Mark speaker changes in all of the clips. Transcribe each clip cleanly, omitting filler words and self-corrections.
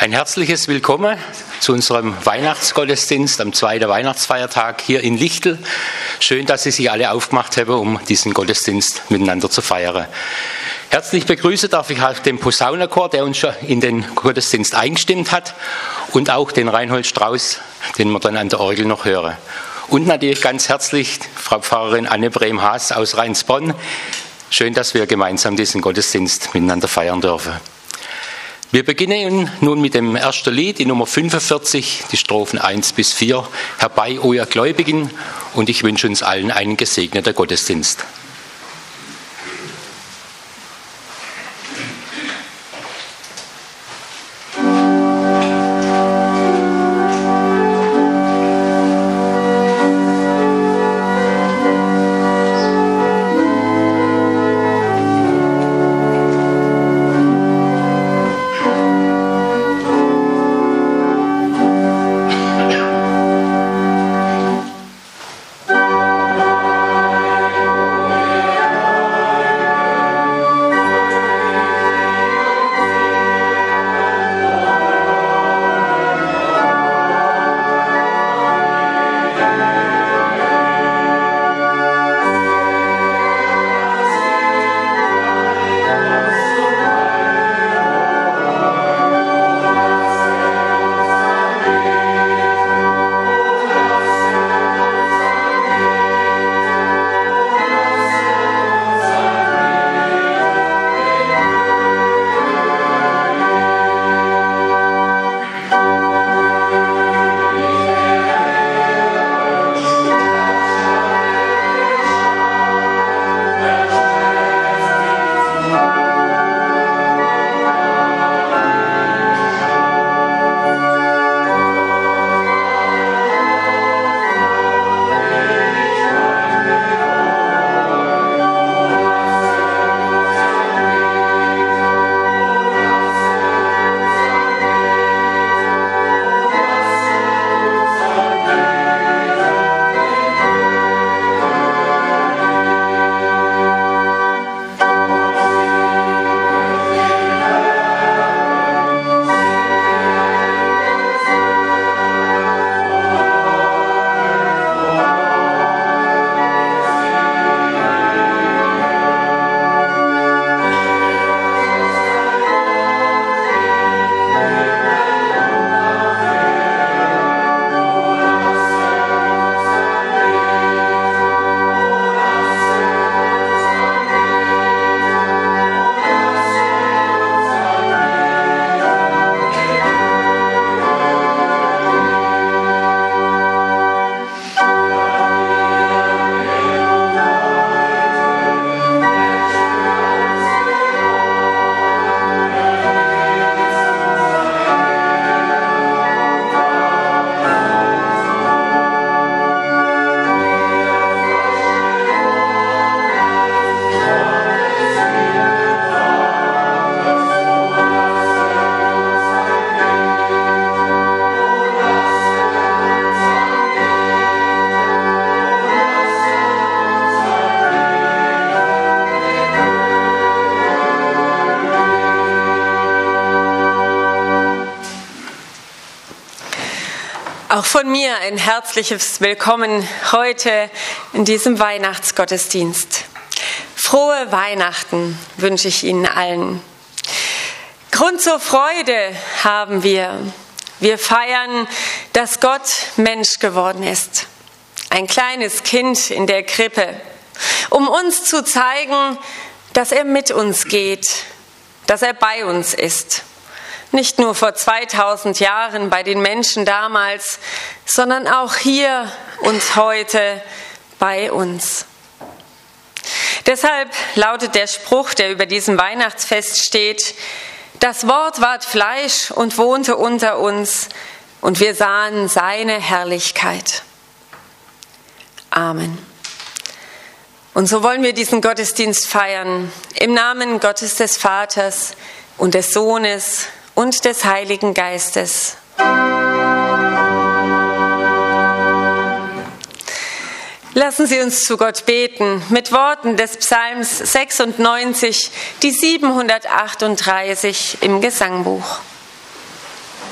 Speaker 1: Ein herzliches Willkommen zu unserem Weihnachtsgottesdienst am zweiten Weihnachtsfeiertag hier in Lichtel. Schön, dass Sie sich alle aufgemacht haben, um diesen Gottesdienst miteinander zu feiern. Herzlich begrüßen darf ich auch den Posaunenchor, der uns schon in den Gottesdienst eingestimmt hat, und auch den Reinhold Strauß, den wir dann an der Orgel noch hören. Und natürlich ganz herzlich Frau Pfarrerin Anne Brehm-Haas aus Rheinsbronn. Schön, dass wir gemeinsam diesen Gottesdienst miteinander feiern dürfen. Wir beginnen nun mit dem ersten Lied, die Nummer 45, die Strophen 1 bis 4. Herbei, o ihr Gläubigen, und ich wünsche uns allen einen gesegneten Gottesdienst.
Speaker 2: Auch von mir ein herzliches Willkommen heute in diesem Weihnachtsgottesdienst. Frohe Weihnachten wünsche ich Ihnen allen. Grund zur Freude haben wir. Wir feiern, dass Gott Mensch geworden ist. Ein kleines Kind in der Krippe, um uns zu zeigen, dass er mit uns geht, dass er bei uns ist. Nicht nur vor 2000 Jahren bei den Menschen damals, sondern auch hier und heute bei uns. Deshalb lautet der Spruch, der über diesem Weihnachtsfest steht: Das Wort ward Fleisch und wohnte unter uns, und wir sahen seine Herrlichkeit. Amen. Und so wollen wir diesen Gottesdienst feiern, im Namen Gottes des Vaters und des Sohnes und des Heiligen Geistes. Lassen Sie uns zu Gott beten mit Worten des Psalms 96, die 738 im Gesangbuch.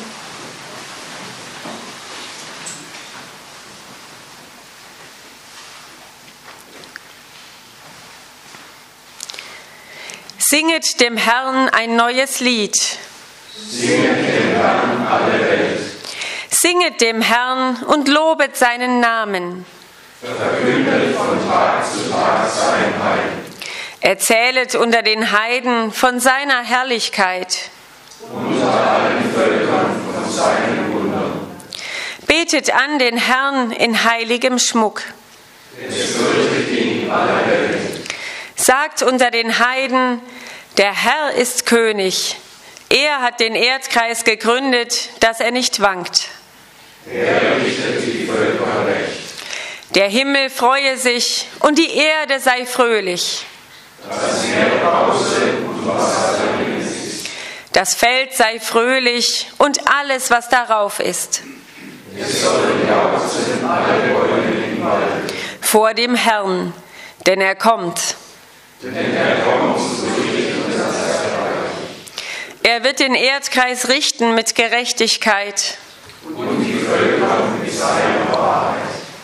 Speaker 2: Singet dem Herrn ein neues Lied.
Speaker 3: Singet dem Herrn alle Welt.
Speaker 2: Singet dem Herrn und lobet seinen Namen.
Speaker 3: Verkündet von Tag zu Tag sein Heil.
Speaker 2: Erzählet unter den Heiden von seiner Herrlichkeit.
Speaker 3: Unter allen Völkern von seinen Wundern.
Speaker 2: Betet an den Herrn in heiligem Schmuck.
Speaker 3: Es fürchtet ihn alle Welt.
Speaker 2: Sagt unter den Heiden, der Herr ist König. Er hat den Erdkreis gegründet, dass er nicht wankt.
Speaker 3: Er richtet die Völker recht.
Speaker 2: Der Himmel freue sich und die Erde sei fröhlich.
Speaker 3: Das Meer brause und was darin ist.
Speaker 2: Das Feld sei fröhlich und alles, was darauf ist.
Speaker 3: Es sollen jauchzen alle Bäume im Wald.
Speaker 2: Vor dem Herrn, denn er kommt.
Speaker 3: Denn er kommt zu richten das Erdreich.
Speaker 2: Er wird den Erdkreis richten mit Gerechtigkeit.
Speaker 3: Und die Völker mit seiner Wahrheit.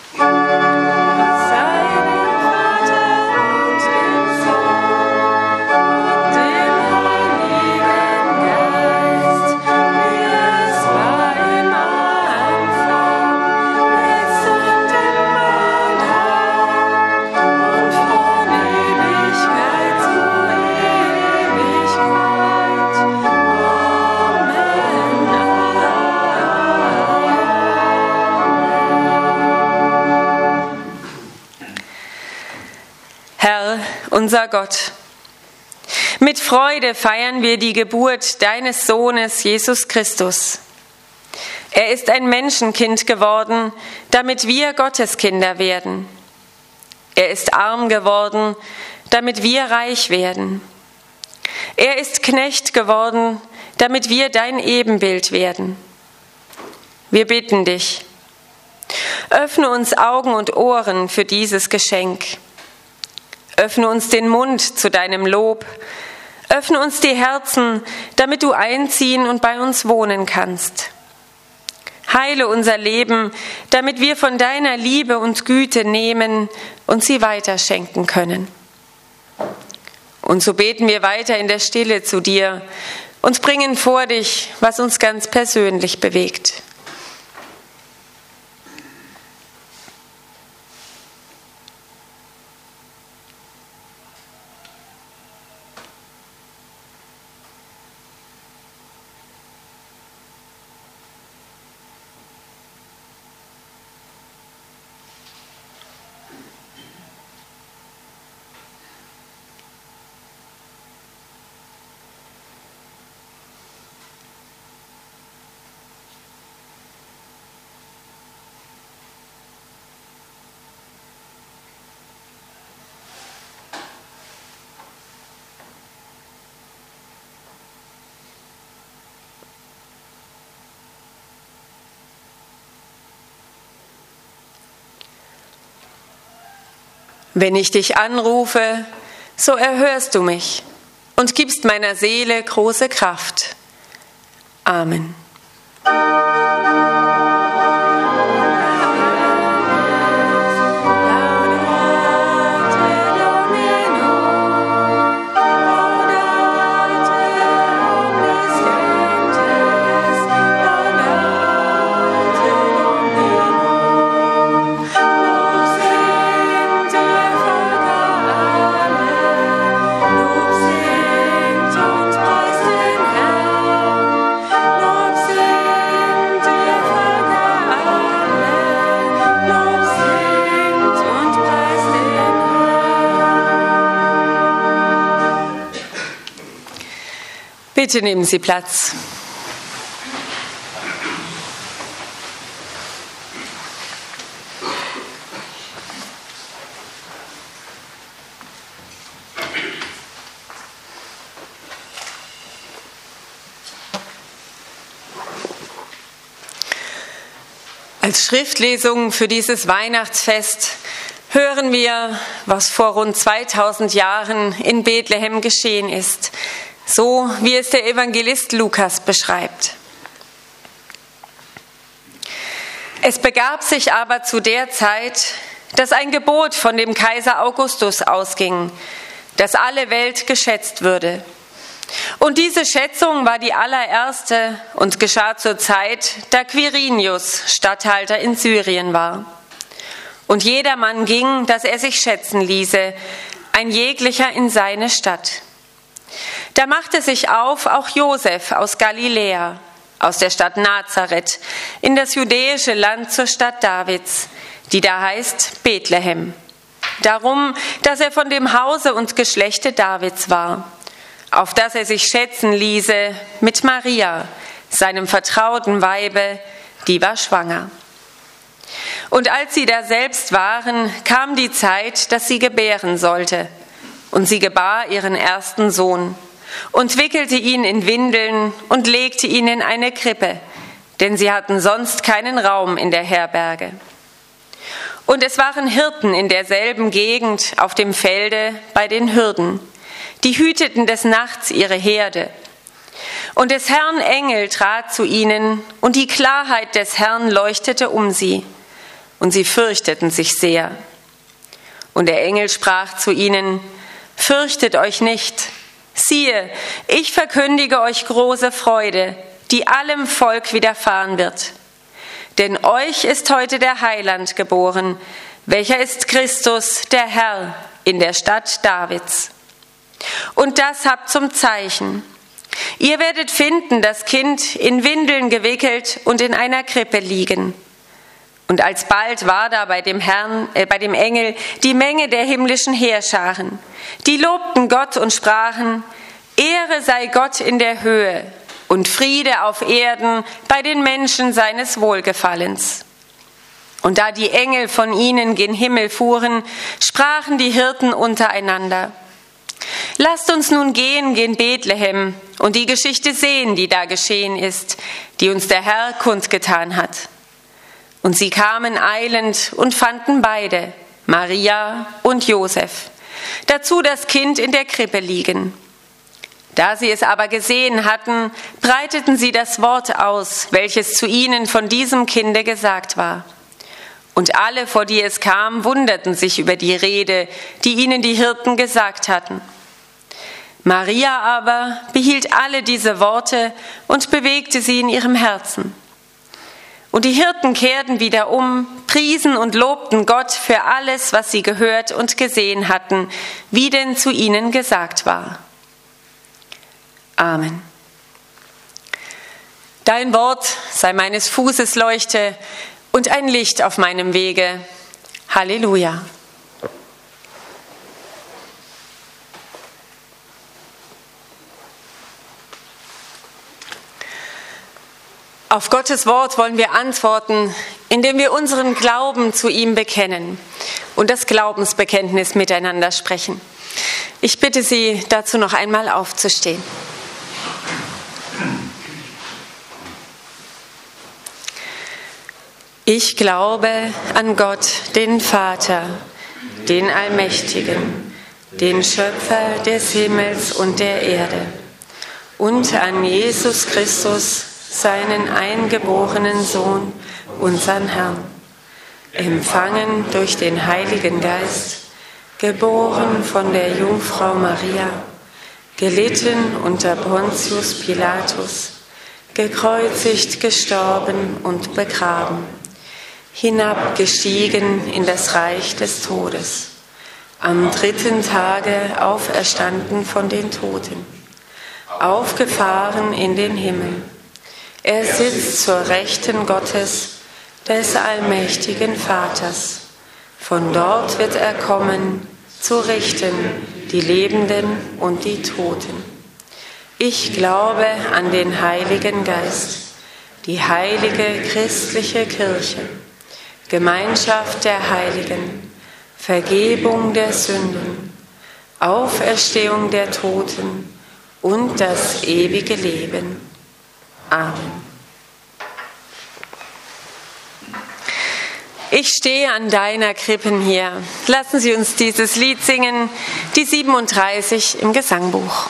Speaker 2: Unser Gott. Mit Freude feiern wir die Geburt deines Sohnes Jesus Christus. Er ist ein Menschenkind geworden, damit wir Gotteskinder werden. Er ist arm geworden, damit wir reich werden. Er ist Knecht geworden, damit wir dein Ebenbild werden. Wir bitten dich, öffne uns Augen und Ohren für dieses Geschenk. Öffne uns den Mund zu deinem Lob. Öffne uns die Herzen, damit du einziehen und bei uns wohnen kannst. Heile unser Leben, damit wir von deiner Liebe und Güte nehmen und sie weiterschenken können. Und so beten wir weiter in der Stille zu dir und bringen vor dich, was uns ganz persönlich bewegt. Wenn ich dich anrufe, so erhörst du mich und gibst meiner Seele große Kraft. Amen. Bitte nehmen Sie Platz. Als Schriftlesung für dieses Weihnachtsfest hören wir, was vor rund 2000 Jahren in Bethlehem geschehen ist, so wie es der Evangelist Lukas beschreibt. Es begab sich aber zu der Zeit, dass ein Gebot von dem Kaiser Augustus ausging, dass alle Welt geschätzt würde. Und diese Schätzung war die allererste und geschah zur Zeit, da Quirinius Statthalter in Syrien war. Und jedermann ging, dass er sich schätzen ließe, ein jeglicher in seine Stadt. Da machte sich auf auch Josef aus Galiläa, aus der Stadt Nazareth, in das judäische Land zur Stadt Davids, die da heißt Bethlehem. Darum, dass er von dem Hause und Geschlechte Davids war, auf dass er sich schätzen ließe mit Maria, seinem vertrauten Weibe, die war schwanger. Und als sie daselbst waren, kam die Zeit, dass sie gebären sollte. Und sie gebar ihren ersten Sohn und wickelte ihn in Windeln und legte ihn in eine Krippe, denn sie hatten sonst keinen Raum in der Herberge. Und es waren Hirten in derselben Gegend auf dem Felde bei den Hürden, die hüteten des Nachts ihre Herde. Und des Herrn Engel trat zu ihnen, und die Klarheit des Herrn leuchtete um sie, und sie fürchteten sich sehr. Und der Engel sprach zu ihnen: Fürchtet euch nicht, siehe, ich verkündige euch große Freude, die allem Volk widerfahren wird. Denn euch ist heute der Heiland geboren, welcher ist Christus, der Herr, in der Stadt Davids. Und das habt zum Zeichen: Ihr werdet finden das Kind in Windeln gewickelt und in einer Krippe liegen. Und alsbald war da bei dem Engel die Menge der himmlischen Heerscharen. Die lobten Gott und sprachen: Ehre sei Gott in der Höhe und Friede auf Erden bei den Menschen seines Wohlgefallens. Und da die Engel von ihnen gen Himmel fuhren, sprachen die Hirten untereinander: Lasst uns nun gehen gen Bethlehem und die Geschichte sehen, die da geschehen ist, die uns der Herr kundgetan hat. Und sie kamen eilend und fanden beide, Maria und Josef, dazu das Kind in der Krippe liegen. Da sie es aber gesehen hatten, breiteten sie das Wort aus, welches zu ihnen von diesem Kinde gesagt war. Und alle, vor die es kam, wunderten sich über die Rede, die ihnen die Hirten gesagt hatten. Maria aber behielt alle diese Worte und bewegte sie in ihrem Herzen. Und die Hirten kehrten wieder um, priesen und lobten Gott für alles, was sie gehört und gesehen hatten, wie denn zu ihnen gesagt war. Amen. Dein Wort sei meines Fußes Leuchte und ein Licht auf meinem Wege. Halleluja. Auf Gottes Wort wollen wir antworten, indem wir unseren Glauben zu ihm bekennen und das Glaubensbekenntnis miteinander sprechen. Ich bitte Sie, dazu noch einmal aufzustehen. Ich glaube an Gott, den Vater, den Allmächtigen, den Schöpfer des Himmels und der Erde, und an Jesus Christus, seinen eingeborenen Sohn, unseren Herrn, empfangen durch den Heiligen Geist, geboren von der Jungfrau Maria, gelitten unter Pontius Pilatus, gekreuzigt, gestorben und begraben, hinabgestiegen in das Reich des Todes, am 3. Tage auferstanden von den Toten, aufgefahren in den Himmel. Er sitzt zur Rechten Gottes, des allmächtigen Vaters. Von dort wird er kommen, zu richten die Lebenden und die Toten. Ich glaube an den Heiligen Geist, die heilige christliche Kirche, Gemeinschaft der Heiligen, Vergebung der Sünden, Auferstehung der Toten und das ewige Leben. Amen. Ich stehe an deiner Krippen hier. Lassen Sie uns dieses Lied singen, die 37 im Gesangbuch.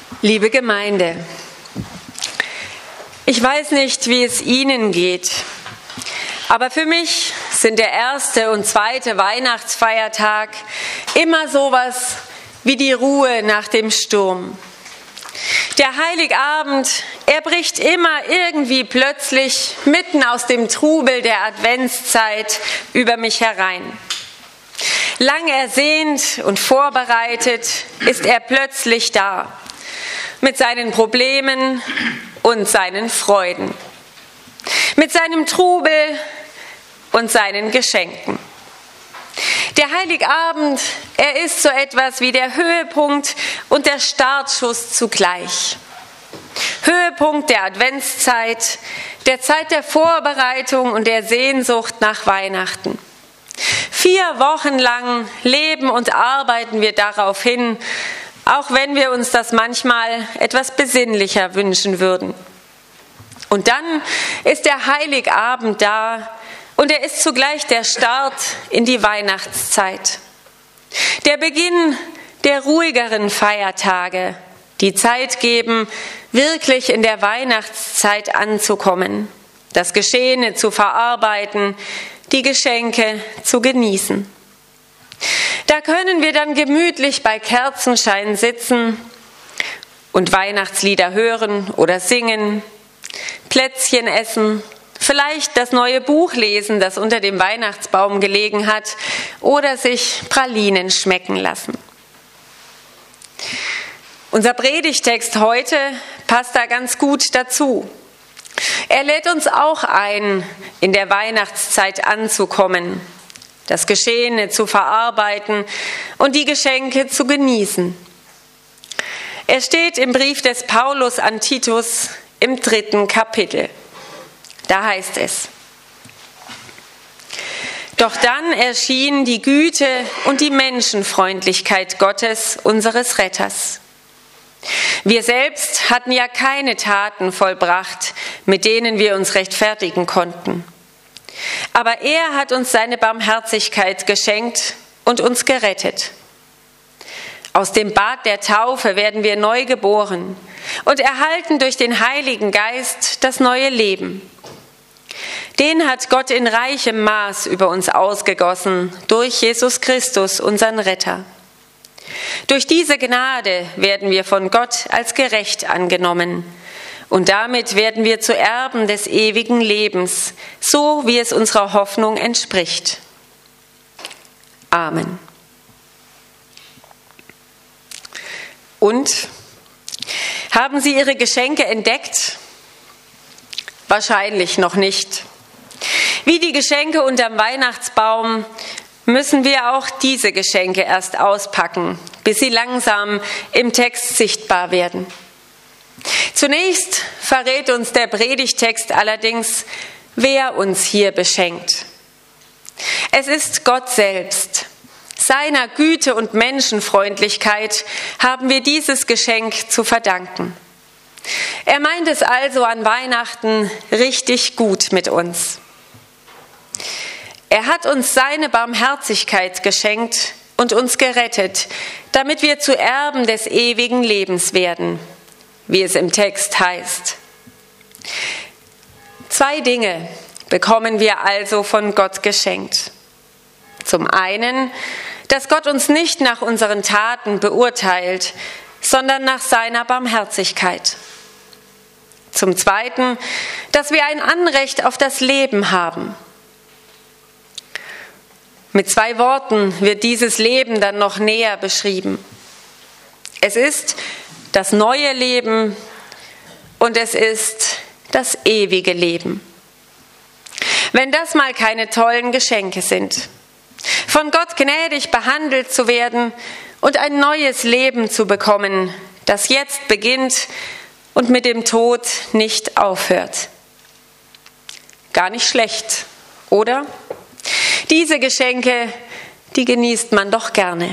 Speaker 2: Liebe Gemeinde, ich weiß nicht, wie es Ihnen geht, aber für mich sind der erste und zweite Weihnachtsfeiertag immer sowas wie die Ruhe nach dem Sturm. Der Heiligabend, er bricht immer irgendwie plötzlich mitten aus dem Trubel der Adventszeit über mich herein. Lang ersehnt und vorbereitet ist er plötzlich da, mit seinen Problemen und seinen Freuden, mit seinem Trubel und seinen Geschenken. Der Heiligabend, er ist so etwas wie der Höhepunkt und der Startschuss zugleich. Höhepunkt der Adventszeit, der Zeit der Vorbereitung und der Sehnsucht nach Weihnachten. 4 Wochen lang leben und arbeiten wir darauf hin, auch wenn wir uns das manchmal etwas besinnlicher wünschen würden. Und dann ist der Heiligabend da und er ist zugleich der Start in die Weihnachtszeit. Der Beginn der ruhigeren Feiertage, die Zeit geben, wirklich in der Weihnachtszeit anzukommen, das Geschehene zu verarbeiten, die Geschenke zu genießen. Da können wir dann gemütlich bei Kerzenschein sitzen und Weihnachtslieder hören oder singen, Plätzchen essen, vielleicht das neue Buch lesen, das unter dem Weihnachtsbaum gelegen hat, oder sich Pralinen schmecken lassen. Unser Predigtext heute passt da ganz gut dazu. Er lädt uns auch ein, in der Weihnachtszeit anzukommen, das Geschehene zu verarbeiten und die Geschenke zu genießen. Er steht im Brief des Paulus an Titus im 3. Kapitel. Da heißt es: Doch dann erschien die Güte und die Menschenfreundlichkeit Gottes, unseres Retters. Wir selbst hatten ja keine Taten vollbracht, mit denen wir uns rechtfertigen konnten. Aber er hat uns seine Barmherzigkeit geschenkt und uns gerettet. Aus dem Bad der Taufe werden wir neu geboren und erhalten durch den Heiligen Geist das neue Leben. Den hat Gott in reichem Maß über uns ausgegossen, durch Jesus Christus, unseren Retter. Durch diese Gnade werden wir von Gott als gerecht angenommen. Und damit werden wir zu Erben des ewigen Lebens, so wie es unserer Hoffnung entspricht. Amen. Und? Haben Sie Ihre Geschenke entdeckt? Wahrscheinlich noch nicht. Wie die Geschenke unterm Weihnachtsbaum müssen wir auch diese Geschenke erst auspacken, bis sie langsam im Text sichtbar werden. Zunächst verrät uns der Predigtext allerdings, wer uns hier beschenkt. Es ist Gott selbst. Seiner Güte und Menschenfreundlichkeit haben wir dieses Geschenk zu verdanken. Er meint es also an Weihnachten richtig gut mit uns. Er hat uns seine Barmherzigkeit geschenkt und uns gerettet, damit wir zu Erben des ewigen Lebens werden, wie es im Text heißt. 2 Dinge bekommen wir also von Gott geschenkt. Zum einen, dass Gott uns nicht nach unseren Taten beurteilt, sondern nach seiner Barmherzigkeit. Zum zweiten, dass wir ein Anrecht auf das Leben haben. Mit 2 Worten wird dieses Leben dann noch näher beschrieben. Es ist das neue Leben und es ist das ewige Leben. Wenn das mal keine tollen Geschenke sind. Von Gott gnädig behandelt zu werden und ein neues Leben zu bekommen, das jetzt beginnt und mit dem Tod nicht aufhört. Gar nicht schlecht, oder? Diese Geschenke, die genießt man doch gerne.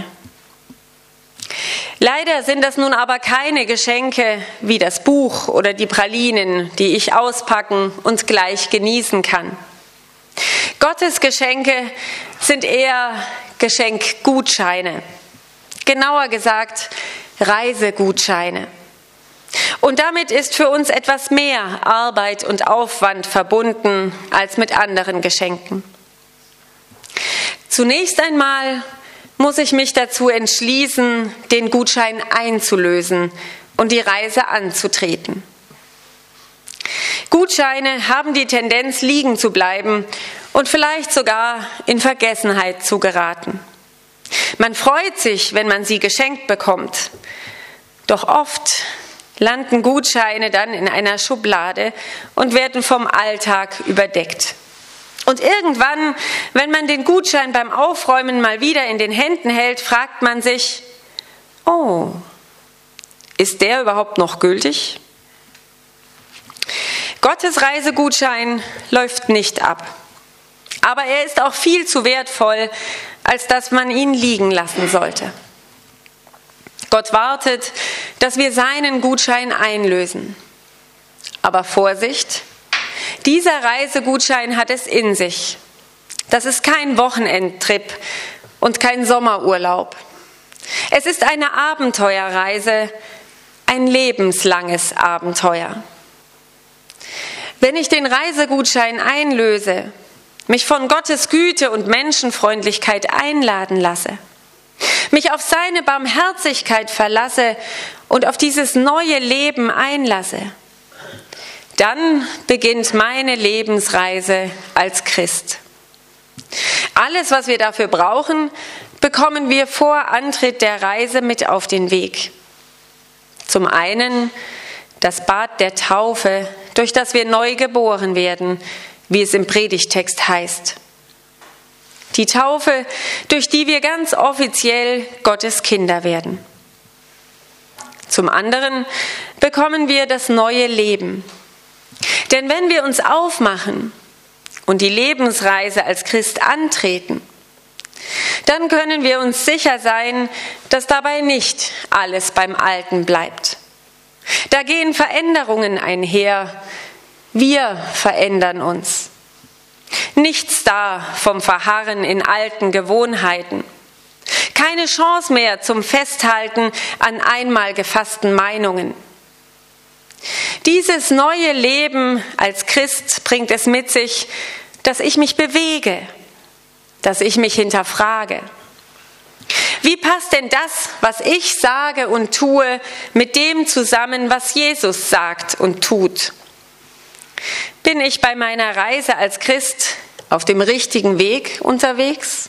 Speaker 2: Leider sind das nun aber keine Geschenke wie das Buch oder die Pralinen, die ich auspacken und gleich genießen kann. Gottes Geschenke sind eher Geschenkgutscheine. Genauer gesagt, Reisegutscheine. Und damit ist für uns etwas mehr Arbeit und Aufwand verbunden als mit anderen Geschenken. Zunächst einmal muss ich mich dazu entschließen, den Gutschein einzulösen und die Reise anzutreten. Gutscheine haben die Tendenz, liegen zu bleiben und vielleicht sogar in Vergessenheit zu geraten. Man freut sich, wenn man sie geschenkt bekommt. Doch oft landen Gutscheine dann in einer Schublade und werden vom Alltag überdeckt. Und irgendwann, wenn man den Gutschein beim Aufräumen mal wieder in den Händen hält, fragt man sich, oh, ist der überhaupt noch gültig? Gottes Reisegutschein läuft nicht ab. Aber er ist auch viel zu wertvoll, als dass man ihn liegen lassen sollte. Gott wartet, dass wir seinen Gutschein einlösen. Aber Vorsicht, dieser Reisegutschein hat es in sich. Das ist kein Wochenendtrip und kein Sommerurlaub. Es ist eine Abenteuerreise, ein lebenslanges Abenteuer. Wenn ich den Reisegutschein einlöse, mich von Gottes Güte und Menschenfreundlichkeit einladen lasse, mich auf seine Barmherzigkeit verlasse und auf dieses neue Leben einlasse, dann beginnt meine Lebensreise als Christ. Alles, was wir dafür brauchen, bekommen wir vor Antritt der Reise mit auf den Weg. Zum einen das Bad der Taufe, durch das wir neu geboren werden, wie es im Predigtext heißt. Die Taufe, durch die wir ganz offiziell Gottes Kinder werden. Zum anderen bekommen wir das neue Leben. Denn wenn wir uns aufmachen und die Lebensreise als Christ antreten, dann können wir uns sicher sein, dass dabei nicht alles beim Alten bleibt. Da gehen Veränderungen einher. Wir verändern uns. Nichts da vom Verharren in alten Gewohnheiten. Keine Chance mehr zum Festhalten an einmal gefassten Meinungen. Dieses neue Leben als Christ bringt es mit sich, dass ich mich bewege, dass ich mich hinterfrage. Wie passt denn das, was ich sage und tue, mit dem zusammen, was Jesus sagt und tut? Bin ich bei meiner Reise als Christ auf dem richtigen Weg unterwegs?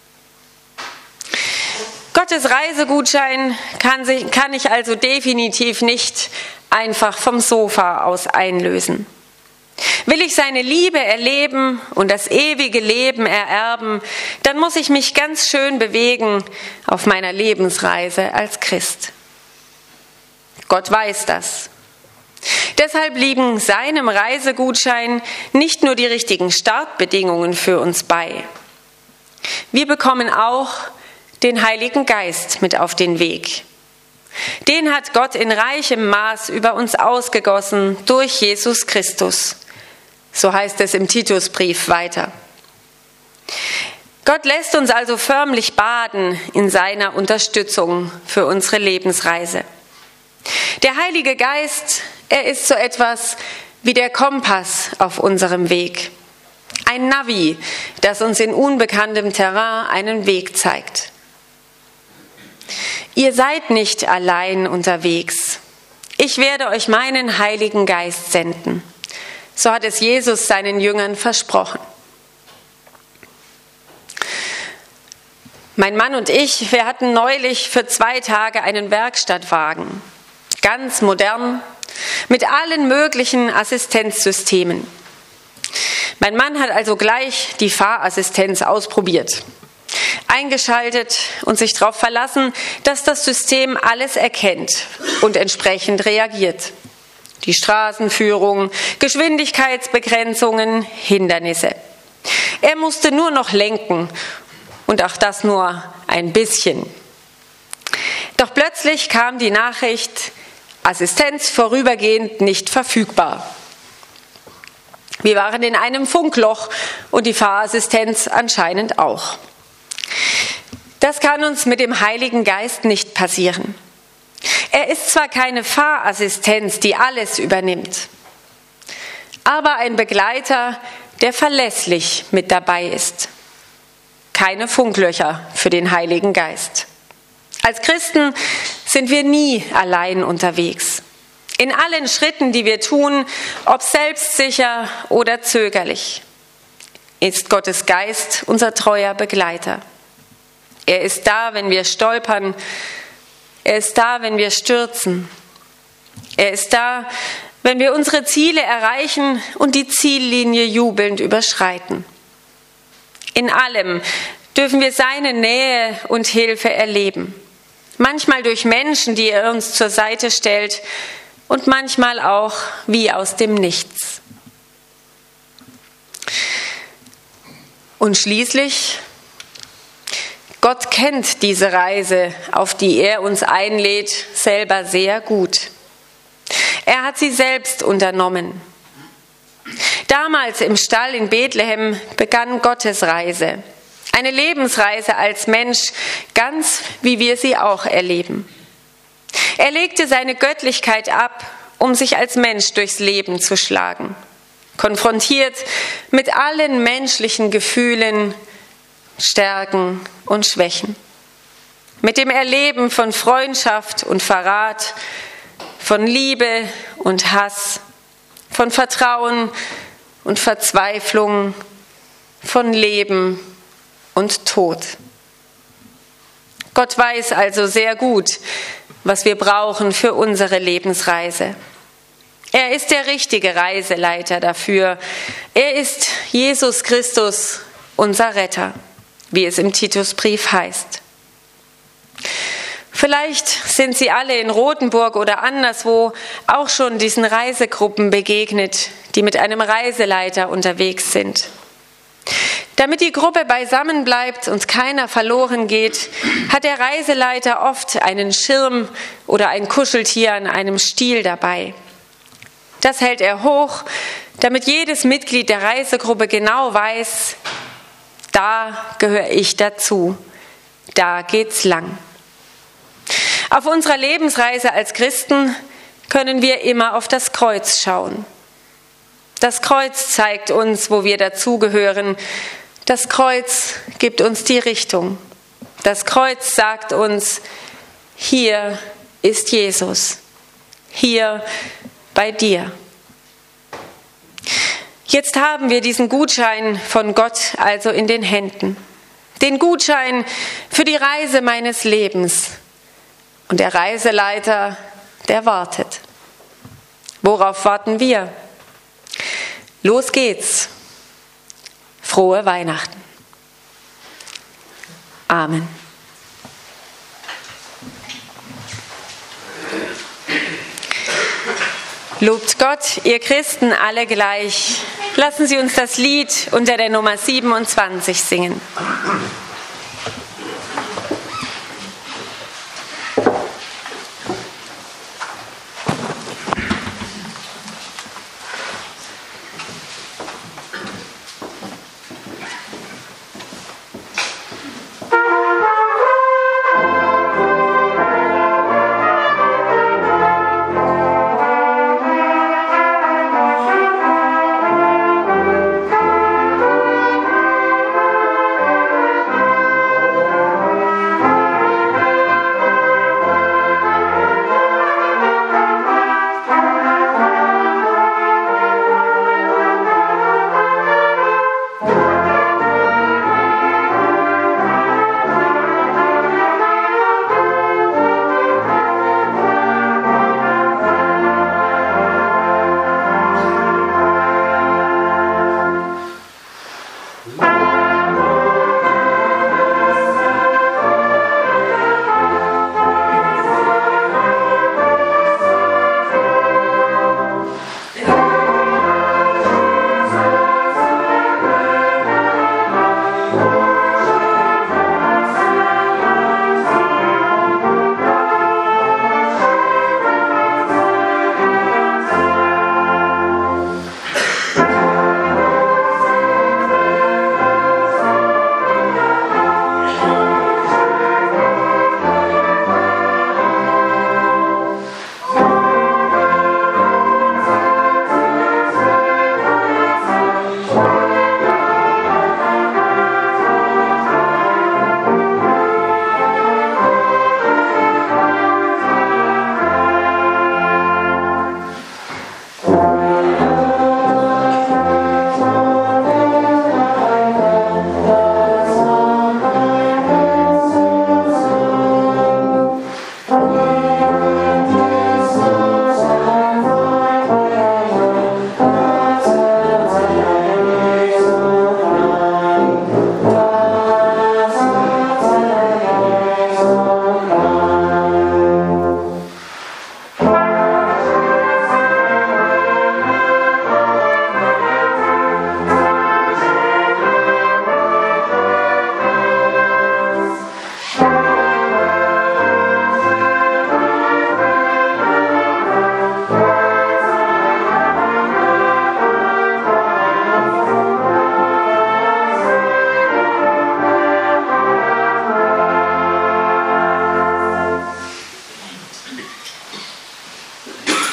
Speaker 2: Gottes Reisegutschein kann ich also definitiv nicht einfach vom Sofa aus einlösen. Will ich seine Liebe erleben und das ewige Leben ererben, dann muss ich mich ganz schön bewegen auf meiner Lebensreise als Christ. Gott weiß das. Deshalb liegen seinem Reisegutschein nicht nur die richtigen Startbedingungen für uns bei. Wir bekommen auch den Heiligen Geist mit auf den Weg. Den hat Gott in reichem Maß über uns ausgegossen durch Jesus Christus. So heißt es im Titusbrief weiter. Gott lässt uns also förmlich baden in seiner Unterstützung für unsere Lebensreise. Der Heilige Geist, er ist so etwas wie der Kompass auf unserem Weg. Ein Navi, das uns in unbekanntem Terrain einen Weg zeigt. Ihr seid nicht allein unterwegs. Ich werde euch meinen Heiligen Geist senden. So hat es Jesus seinen Jüngern versprochen. Mein Mann und ich, wir hatten neulich für 2 Tage einen Werkstattwagen. Ganz modern, mit allen möglichen Assistenzsystemen. Mein Mann hat also gleich die Fahrassistenz ausprobiert, eingeschaltet und sich darauf verlassen, dass das System alles erkennt und entsprechend reagiert. Die Straßenführung, Geschwindigkeitsbegrenzungen, Hindernisse. Er musste nur noch lenken und auch das nur ein bisschen. Doch plötzlich kam die Nachricht, Assistenz vorübergehend nicht verfügbar. Wir waren in einem Funkloch und die Fahrassistenz anscheinend auch. Das kann uns mit dem Heiligen Geist nicht passieren. Er ist zwar keine Fahrassistenz, die alles übernimmt, aber ein Begleiter, der verlässlich mit dabei ist. Keine Funklöcher für den Heiligen Geist. Als Christen sind wir nie allein unterwegs. In allen Schritten, die wir tun, ob selbstsicher oder zögerlich, ist Gottes Geist unser treuer Begleiter. Er ist da, wenn wir stolpern. Er ist da, wenn wir stürzen. Er ist da, wenn wir unsere Ziele erreichen und die Ziellinie jubelnd überschreiten. In allem dürfen wir seine Nähe und Hilfe erleben. Manchmal durch Menschen, die er uns zur Seite stellt, und manchmal auch wie aus dem Nichts. Und schließlich, Gott kennt diese Reise, auf die er uns einlädt, selber sehr gut. Er hat sie selbst unternommen. Damals im Stall in Bethlehem begann Gottes Reise. Eine Lebensreise als Mensch, ganz wie wir sie auch erleben. Er legte seine Göttlichkeit ab, um sich als Mensch durchs Leben zu schlagen. Konfrontiert mit allen menschlichen Gefühlen, Stärken und Schwächen. Mit dem Erleben von Freundschaft und Verrat, von Liebe und Hass, von Vertrauen und Verzweiflung, von Leben und Tod. Gott weiß also sehr gut, was wir brauchen für unsere Lebensreise. Er ist der richtige Reiseleiter dafür. Er ist Jesus Christus, unser Retter, wie es im Titusbrief heißt. Vielleicht sind Sie alle in Rothenburg oder anderswo auch schon diesen Reisegruppen begegnet, die mit einem Reiseleiter unterwegs sind. Damit die Gruppe beisammen bleibt und keiner verloren geht, hat der Reiseleiter oft einen Schirm oder ein Kuscheltier an einem Stiel dabei. Das hält er hoch, damit jedes Mitglied der Reisegruppe genau weiß, da gehöre ich dazu, da geht's lang. Auf unserer Lebensreise als Christen können wir immer auf das Kreuz schauen. Das Kreuz zeigt uns, wo wir dazugehören. Das Kreuz gibt uns die Richtung. Das Kreuz sagt uns, hier ist Jesus, hier bei dir. Jetzt haben wir diesen Gutschein von Gott also in den Händen. Den Gutschein für die Reise meines Lebens. Und der Reiseleiter, der wartet. Worauf warten wir? Los geht's. Frohe Weihnachten. Amen. Lobt Gott, ihr Christen alle gleich. Lassen Sie uns das Lied unter der Nummer 27 singen.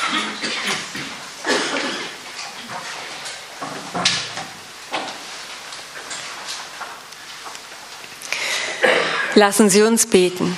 Speaker 2: Lassen Sie uns beten.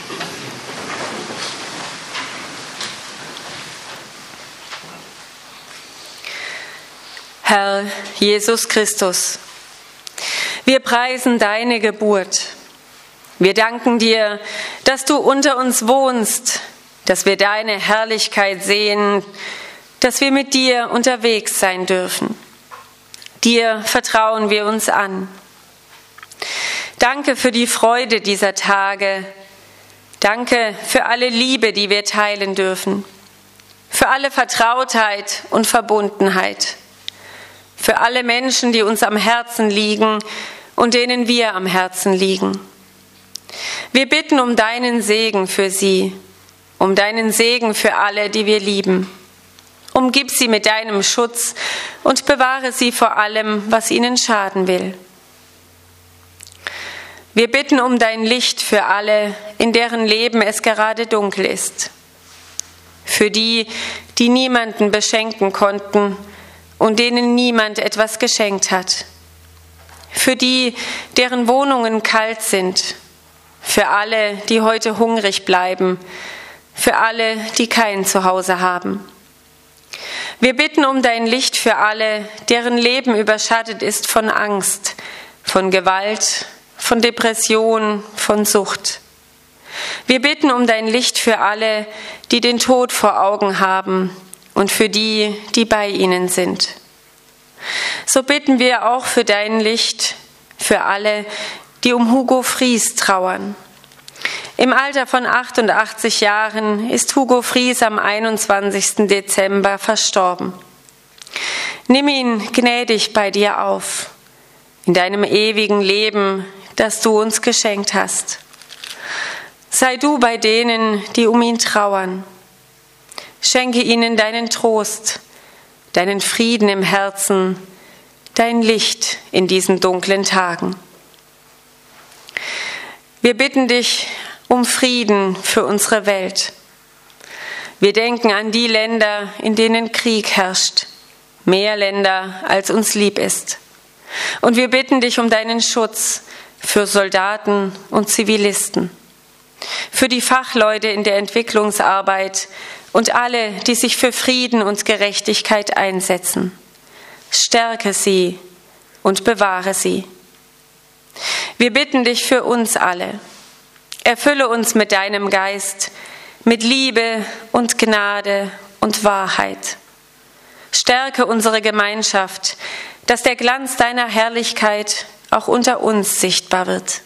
Speaker 2: Herr Jesus Christus, wir preisen deine Geburt. Wir danken dir, dass du unter uns wohnst, dass wir deine Herrlichkeit sehen, dass wir mit dir unterwegs sein dürfen. Dir vertrauen wir uns an. Danke für die Freude dieser Tage. Danke für alle Liebe, die wir teilen dürfen. Für alle Vertrautheit und Verbundenheit. Für alle Menschen, die uns am Herzen liegen und denen wir am Herzen liegen. Wir bitten um deinen Segen für sie, um deinen Segen für alle, die wir lieben. Umgib sie mit deinem Schutz und bewahre sie vor allem, was ihnen schaden will. Wir bitten um dein Licht für alle, in deren Leben es gerade dunkel ist. Für die, die niemanden beschenken konnten und denen niemand etwas geschenkt hat. Für die, deren Wohnungen kalt sind. Für alle, die heute hungrig bleiben. Für alle, die kein Zuhause haben. Wir bitten um dein Licht für alle, deren Leben überschattet ist von Angst, von Gewalt, von Depression, von Sucht. Wir bitten um dein Licht für alle, die den Tod vor Augen haben und für die, die bei ihnen sind. So bitten wir auch für dein Licht für alle, die um Hugo Fries trauern. Im Alter von 88 Jahren ist Hugo Fries am 21. Dezember verstorben. Nimm ihn gnädig bei dir auf, in deinem ewigen Leben, das du uns geschenkt hast. Sei du bei denen, die um ihn trauern. Schenke ihnen deinen Trost, deinen Frieden im Herzen, dein Licht in diesen dunklen Tagen. Wir bitten dich um Frieden für unsere Welt. Wir denken an die Länder, in denen Krieg herrscht, mehr Länder, als uns lieb ist. Und wir bitten dich um deinen Schutz für Soldaten und Zivilisten, für die Fachleute in der Entwicklungsarbeit und alle, die sich für Frieden und Gerechtigkeit einsetzen. Stärke sie und bewahre sie. Wir bitten dich für uns alle. Erfülle uns mit deinem Geist, mit Liebe und Gnade und Wahrheit. Stärke unsere Gemeinschaft, dass der Glanz deiner Herrlichkeit auch unter uns sichtbar wird.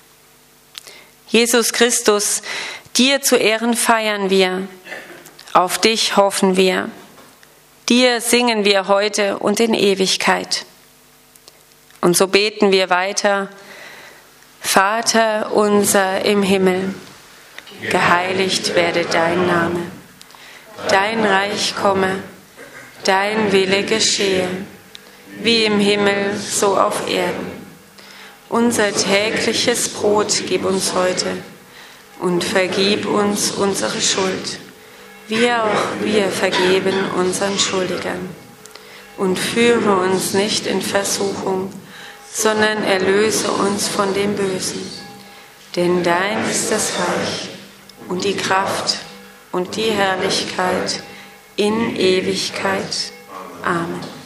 Speaker 2: Jesus Christus, dir zu Ehren feiern wir, auf dich hoffen wir, dir singen wir heute und in Ewigkeit. Und so beten wir weiter: Vater unser im Himmel, geheiligt werde dein Name, dein Reich komme, dein Wille geschehe, wie im Himmel, so auf Erden. Unser tägliches Brot gib uns heute und vergib uns unsere Schuld, wie auch wir vergeben unseren Schuldigern. Und führe uns nicht in Versuchung, sondern erlöse uns von dem Bösen. Denn dein ist das Reich und die Kraft und die Herrlichkeit in Ewigkeit. Amen.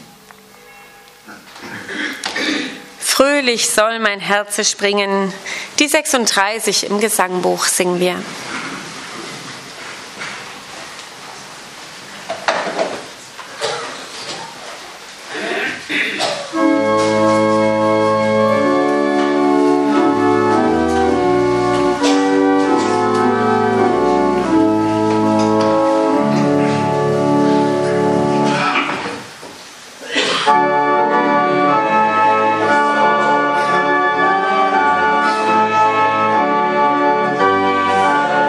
Speaker 2: Fröhlich soll mein Herz springen. Die 36 im Gesangbuch singen wir.
Speaker 3: Amen.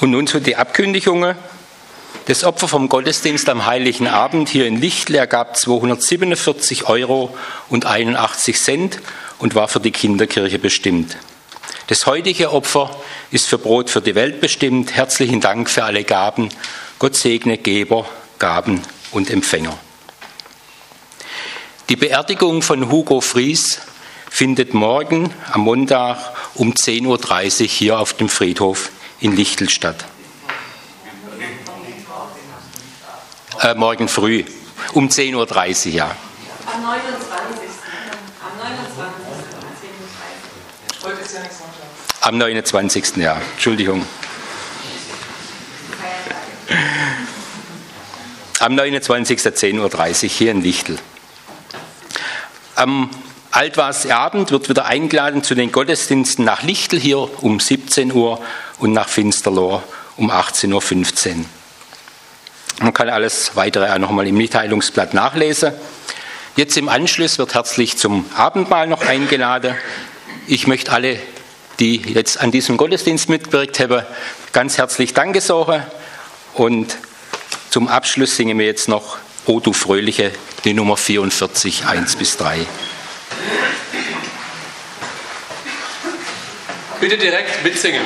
Speaker 1: Und nun zu den Abkündigungen. Das Opfer vom Gottesdienst am Heiligen Abend hier in Lichtl ergab 247,81 € und war für die Kinderkirche bestimmt. Das heutige Opfer ist für Brot für die Welt bestimmt. Herzlichen Dank für alle Gaben. Gott segne Geber, Gaben und Empfänger. Die Beerdigung von Hugo Fries findet morgen am Montag um 10:30 Uhr hier auf dem Friedhof in Lichtl statt. Morgen früh um 10:30 Uhr, ja.
Speaker 2: Am 29.
Speaker 4: Heute ist ja nichts Sonntag.
Speaker 1: Am 29. Ja, Entschuldigung. Am 29. 10:30 Uhr hier in Lichtl. Am Altwasabend wird wieder eingeladen zu den Gottesdiensten nach Lichtl hier um 17 Uhr und nach Finsterlohr um 18:15 Uhr. Man kann alles weitere auch nochmal im Mitteilungsblatt nachlesen. Jetzt im Anschluss wird herzlich zum Abendmahl noch eingeladen. Ich möchte alle, die jetzt an diesem Gottesdienst mitgewirkt haben, ganz herzlich Danke sagen. Und zum Abschluss singen wir jetzt noch O du Fröhliche, die Nummer 44, 1-3.
Speaker 4: Bitte direkt mitsingen.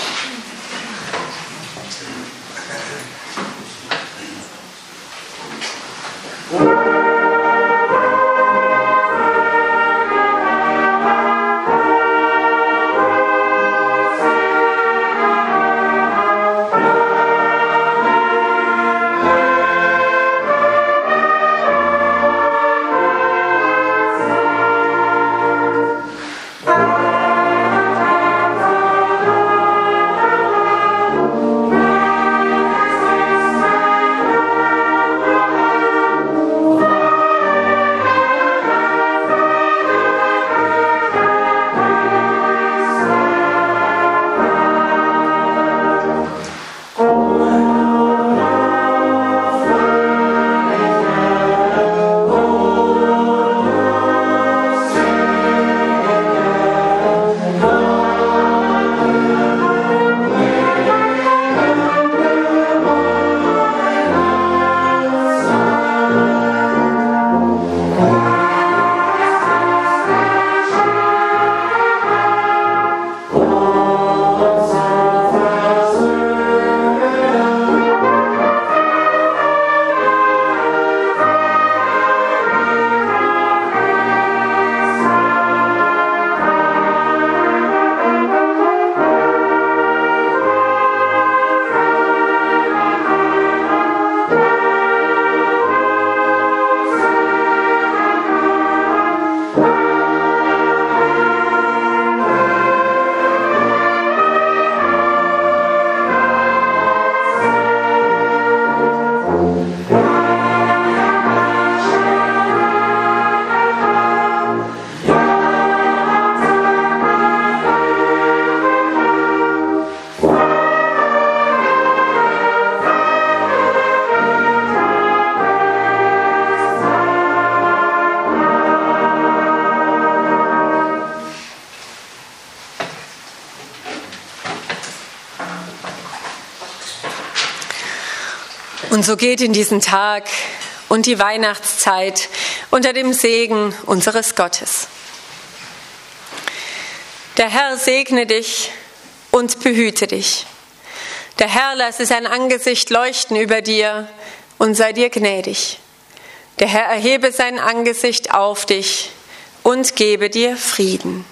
Speaker 2: Und so geht in diesen Tag und die Weihnachtszeit unter dem Segen unseres Gottes. Der Herr segne dich und behüte dich. Der Herr lasse sein Angesicht leuchten über dir und sei dir gnädig. Der Herr erhebe sein Angesicht auf dich und gebe dir Frieden.